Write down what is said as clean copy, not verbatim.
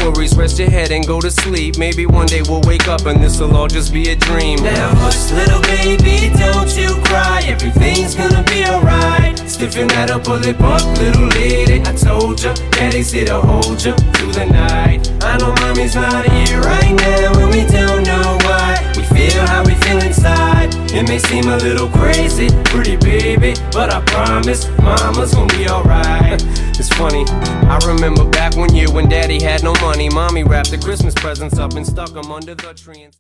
worries, rest your head and go to sleep. Maybe one day we'll wake up and this'll all just be a dream. Now hush, little baby, don't you cry. Everything's gonna be alright. Stiffen that up, pull it up, little lady. I told ya, daddy's here to hold ya through the night. I know mommy's not here right now, and we don't know why. We feel how we feel inside. It may seem a little crazy, pretty baby, but I promise mama's gonna be alright. It's funny, I remember back one year when daddy had no money. Mommy wrapped the Christmas presents up and stuck them under the tree and